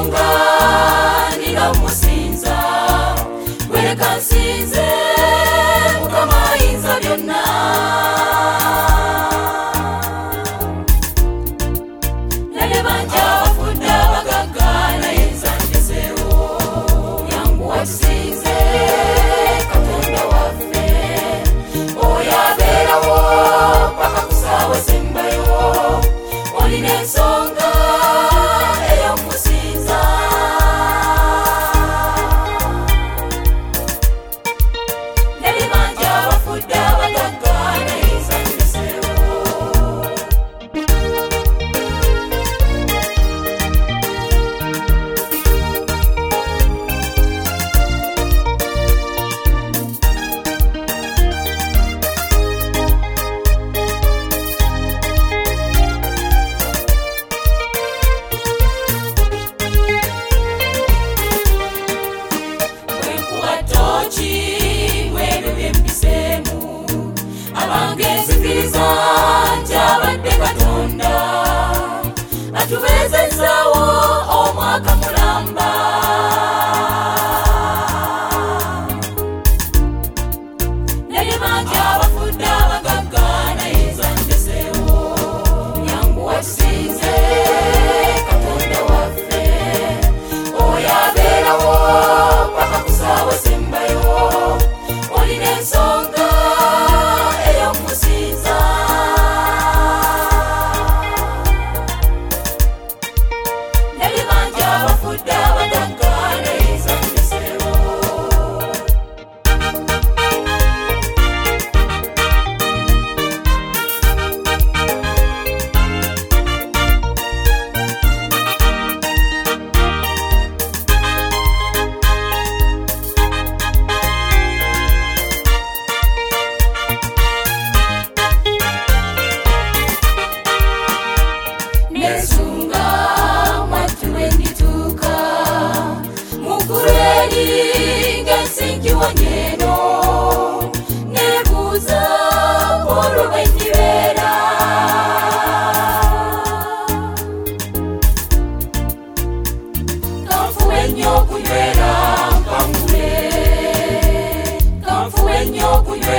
ensonga nina musinza wereka nsinze Mukama ayinza byonna naye banja bafudde abagagga naye nze ngezeewo yanguwa tusinze Katonda waffe oyo abeerawo paka ku ssaawa ez'embayo olina ensonga ey'omusinza naye banja bafudde abagagga naye nze ngezeewo abange nzikiriza nti abadde Katonda atubeezezaawo omwaka mulamba naye bangi abafudde abagagga naye nze ngezeewo yanguwa tusinze Katonda waffe oyo abeerawo paka ku ssaawa ez'embayo olina ensonga ey'omusinza naye bangi abafudde abagagga naye nze ngezeewo nesunga mwattu wendituuka mukureri ng'ensinkiwonyeeno nebuuza olwo bwe ndibeera kanfuwe nnyo okunywera nkangule kanfuwe nnyo okunywa